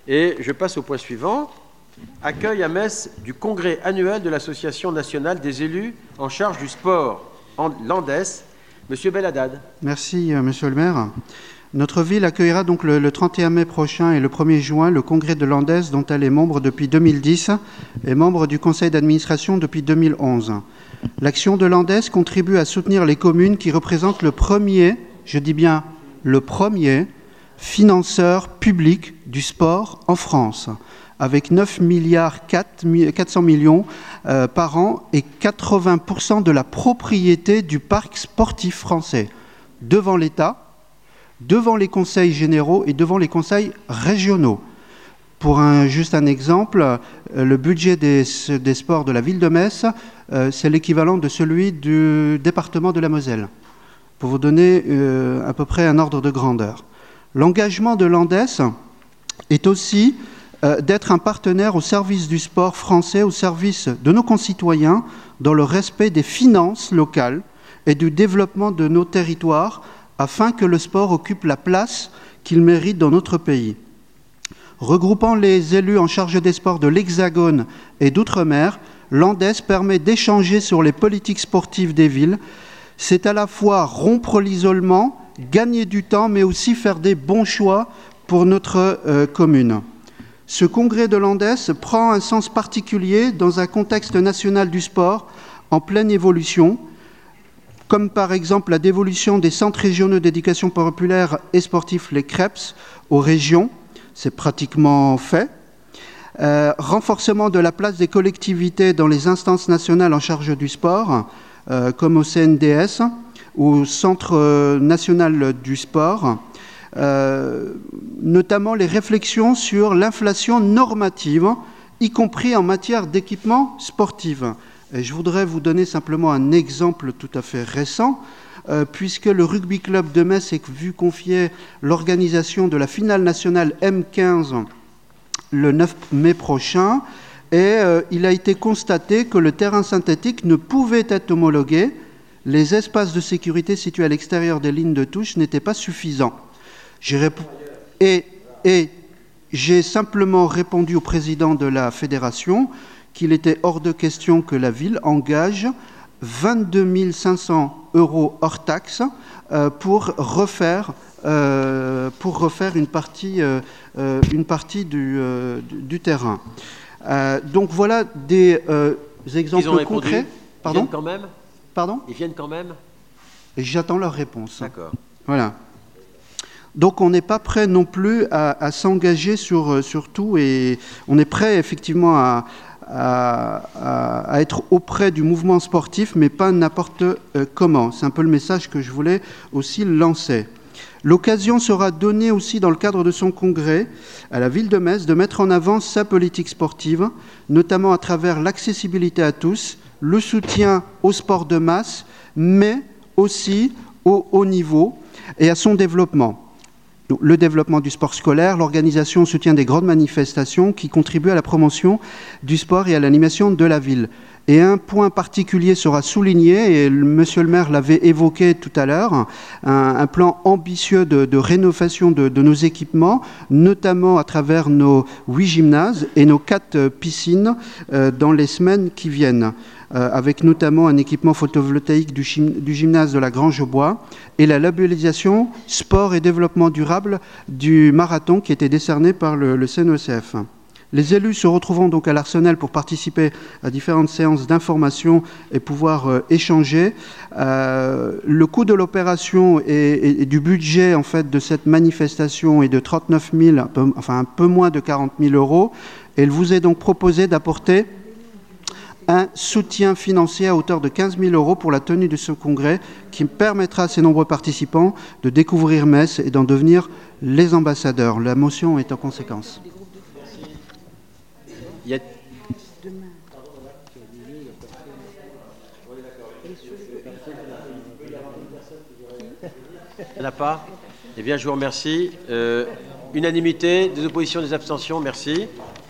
Et je passe au point suivant. Accueil à Metz du congrès annuel de l'Association nationale des élus en charge du sport, l'ANDES. Monsieur Belhaddad. Merci, monsieur le maire. Notre ville accueillera donc le 31 mai prochain et le 1er juin le congrès de l'ANDES, dont elle est membre depuis 2010 et membre du conseil d'administration depuis 2011. L'action de l'ANDES contribue à soutenir les communes qui représentent le premier, je dis bien le premier, financeur public du sport en France, avec 9,4 milliards par an et 80% de la propriété du parc sportif français, devant l'État, devant les conseils généraux et devant les conseils régionaux. Pour juste un exemple, le budget des sports de la ville de Metz, c'est l'équivalent de celui du département de la Moselle, pour vous donner à peu près un ordre de grandeur. L'engagement de l'ANDES est aussi d'être un partenaire au service du sport français, au service de nos concitoyens, dans le respect des finances locales et du développement de nos territoires, afin que le sport occupe la place qu'il mérite dans notre pays. Regroupant les élus en charge des sports de l'Hexagone et d'Outre-mer, l'ANDES permet d'échanger sur les politiques sportives des villes. C'est à la fois rompre l'isolement, gagner du temps, mais aussi faire des bons choix pour notre commune. Ce congrès de l'ANDES prend un sens particulier dans un contexte national du sport en pleine évolution, comme par exemple la dévolution des centres régionaux d'éducation populaire et sportifs, les CREPS, aux régions, c'est pratiquement fait. Renforcement de la place des collectivités dans les instances nationales en charge du sport, comme au CNDS, au Centre national du sport, notamment les réflexions sur l'inflation normative, y compris en matière d'équipement sportif. Et je voudrais vous donner simplement un exemple tout à fait récent, puisque le Rugby Club de Metz est vu confier l'organisation de la finale nationale M15 le 9 mai prochain, et il a été constaté que le terrain synthétique ne pouvait être homologué, les espaces de sécurité situés à l'extérieur des lignes de touche n'étaient pas suffisants. Et j'ai simplement répondu au président de la fédération qu'il était hors de question que la ville engage 22 500 € hors taxe pour refaire une partie du terrain. Donc voilà des exemples concrets. Ils viennent quand même. Pardon ? Ils viennent quand même. Et j'attends leur réponse. D'accord. Voilà. Donc on n'est pas prêt non plus à s'engager sur tout, et on est prêt effectivement à être auprès du mouvement sportif, mais pas n'importe comment. C'est un peu le message que je voulais aussi lancer. L'occasion sera donnée aussi dans le cadre de son congrès à la ville de Metz de mettre en avant sa politique sportive, notamment à travers l'accessibilité à tous, le soutien au sport de masse, mais aussi au haut niveau et à son développement. Le développement du sport scolaire, l'organisation au soutien des grandes manifestations qui contribuent à la promotion du sport et à l'animation de la ville. Et un point particulier sera souligné, et monsieur le maire l'avait évoqué tout à l'heure, un plan ambitieux de rénovation de nos équipements, notamment à travers nos 8 gymnases et nos 4 piscines dans les semaines qui viennent, avec notamment un équipement photovoltaïque du gymnase de la Grange-aux-Bois et la labellisation sport et développement durable du marathon qui était décerné par le CNECF. Les élus se retrouveront donc à l'Arsenal pour participer à différentes séances d'information et pouvoir échanger. Le coût de l'opération et du budget en fait de cette manifestation est de 39 000, enfin un peu moins de 40 000 €. Et il vous est donc proposé d'apporter un soutien financier à hauteur de 15 000 € pour la tenue de ce congrès qui permettra à ces nombreux participants de découvrir Metz et d'en devenir les ambassadeurs. La motion est en conséquence. Il y a... Il n'y en a pas ? Eh bien, je vous remercie. Unanimité, des oppositions, des abstentions, merci.